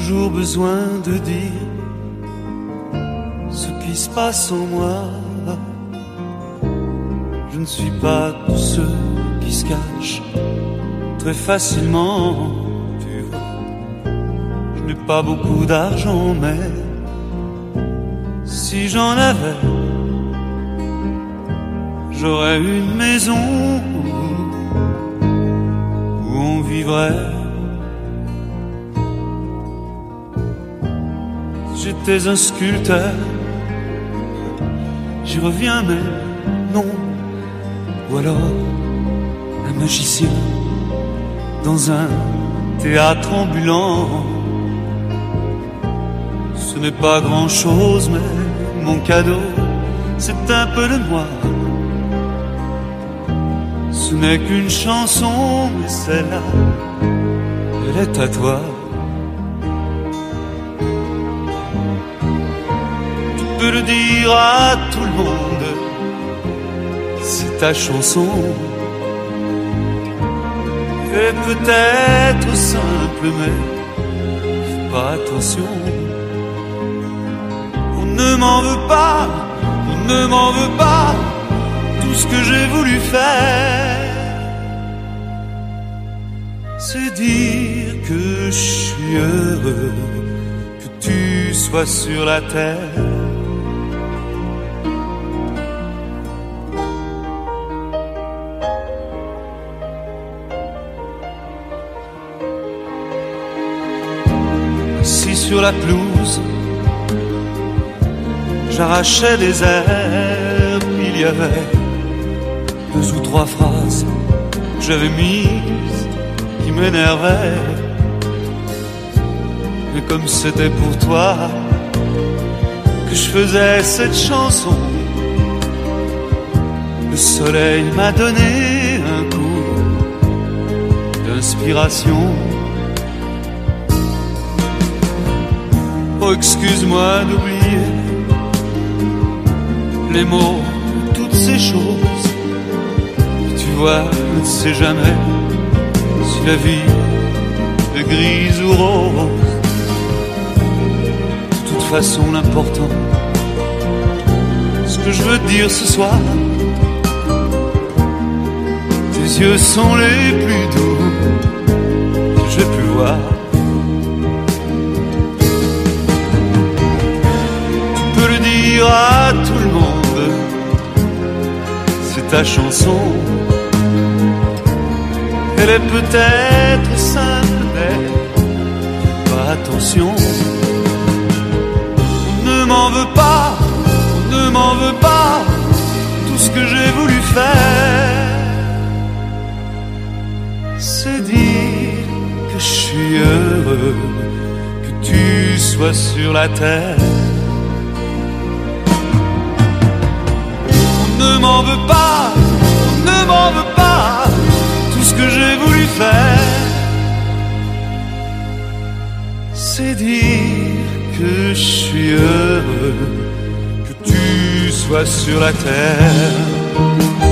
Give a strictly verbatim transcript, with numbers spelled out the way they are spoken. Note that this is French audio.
toujours besoin de dire ce qui se passe en moi. Je ne suis pas de ceux qui se cachent très facilement, tu vois. Je n'ai pas beaucoup d'argent, mais si j'en avais, j'aurais une maison où on vivrait. J'étais un sculpteur, j'y reviens mais non. Ou alors un magicien dans un théâtre ambulant. Ce n'est pas grand chose mais mon cadeau c'est un peu de moi. Ce n'est qu'une chanson mais celle-là elle est à toi. Tu peux le dire à tout le monde, c'est ta chanson. Et peut-être simple, mais fais pas attention. On ne m'en veut pas, on ne m'en veut pas, tout ce que j'ai voulu faire, c'est dire que je suis heureux, que tu sois sur la terre. Assis sur la pelouse, j'arrachais des herbes. Il y avait deux ou trois phrases que j'avais mises qui m'énervaient. Mais comme c'était pour toi que je faisais cette chanson, le soleil m'a donné un coup d'inspiration. Oh, excuse-moi d'oublier les mots, toutes ces choses. Tu vois, je ne sais jamais si la vie est grise ou rose. De toute façon, l'important, ce que je veux te dire ce soir, tes yeux sont les plus doux que j'ai pu voir. À tout le monde, c'est ta chanson. Elle est peut-être simple, mais pas attention. On ne m'en veut pas, on ne m'en veut pas, tout ce que j'ai voulu faire, c'est dire que je suis heureux, que tu sois sur la terre. Ne m'en veux pas, ne m'en veux pas, tout ce que j'ai voulu faire, c'est dire que je suis heureux, que tu sois sur la terre.